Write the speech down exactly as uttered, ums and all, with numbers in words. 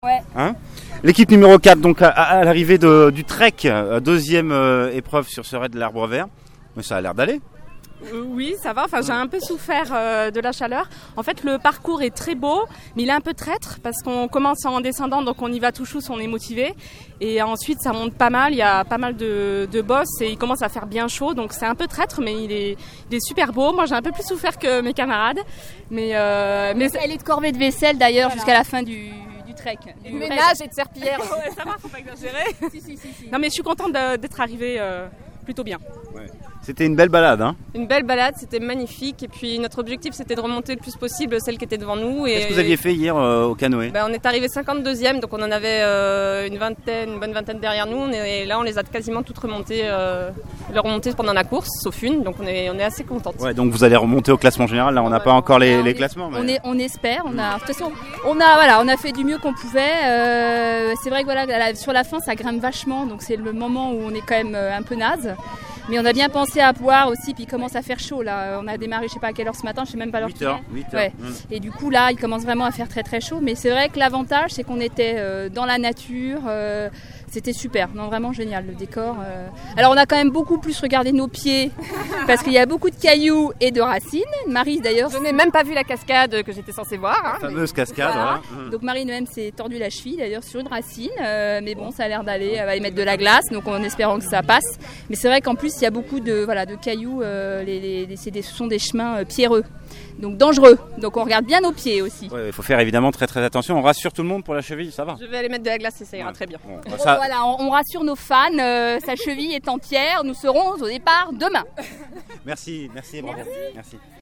Ouais. Hein L'équipe numéro quatre, donc à, à l'arrivée de, du trek, deuxième euh, épreuve sur ce raid de l'Arbre Vert. Mais ça a l'air d'aller. Euh, oui, ça va. Enfin, j'ai un peu souffert euh, de la chaleur. En fait, le parcours est très beau, mais il est un peu traître parce qu'on commence en descendant, donc on y va tout chousse, on est motivé. Et ensuite, ça monte pas mal. Il y a pas mal de, de bosses et il commence à faire bien chaud, donc c'est un peu traître, mais il est, il est super beau. Moi, j'ai un peu plus souffert que mes camarades, mais euh, mais elle est de corvée de vaisselle d'ailleurs voilà. Jusqu'à la fin du. Trek, du ménage et de serpillière. Ouais, ça va, faut pas exagérer. si, si, si, si. Non, mais je suis contente de, d'être arrivée euh, plutôt bien. Ouais. C'était une belle balade, hein. Une belle balade, c'était magnifique. Et puis notre objectif, c'était de remonter le plus possible celle qui était devant nous. Et qu'est-ce que vous aviez fait hier euh, au canoë? Ben, on est arrivé cinquante-deuxième, donc on en avait euh, une vingtaine, une bonne vingtaine derrière nous. On est, et là, on les a quasiment toutes remontées, euh, les remontées pendant la course, sauf une. Donc on est, on est assez contente. Ouais, donc vous allez remonter au classement général. Là, on n'a ouais, pas encore les, on les est, classements. Mais... On, est, on espère. On a, de toute façon, on a, voilà, on a fait du mieux qu'on pouvait. Euh, c'est vrai que voilà, sur la fin, ça grimpe vachement. Donc c'est le moment où on est quand même un peu naze. Mais on a bien pensé à boire aussi, puis il commence à faire chaud là. On a démarré, je sais pas à quelle heure ce matin, je sais même pas l'heure huit heures. Ouais. Mmh. Et du coup là, il commence vraiment à faire très très chaud. Mais c'est vrai que l'avantage, c'est qu'on était euh, dans la nature. Euh, c'était super, non vraiment génial le décor. Euh... Alors on a quand même beaucoup plus regardé nos pieds parce qu'il y a beaucoup de cailloux et de racines. Marie d'ailleurs. Je n'ai même pas vu la cascade que j'étais censée voir. Hein, la fameuse mais... cascade. Voilà. Voilà. Donc Marie même s'est tordu la cheville d'ailleurs sur une racine, euh, mais bon ça a l'air d'aller. Elle va y mettre de la glace, donc en espérant que ça passe. Mais c'est vrai qu'en plus il y a beaucoup de voilà de cailloux. Euh, les, les, les, c'est des, ce sont des chemins euh, pierreux. Donc dangereux, donc on regarde bien nos pieds aussi. Ouais, il faut faire évidemment très très attention. On rassure tout le monde pour la cheville, ça va. Je vais aller mettre de la glace et ça ira ouais. très bien. Bon, bah ça... Voilà, on, on rassure nos fans, euh, sa cheville est entière, nous serons au départ demain. Merci, merci, bravo. Merci. Merci.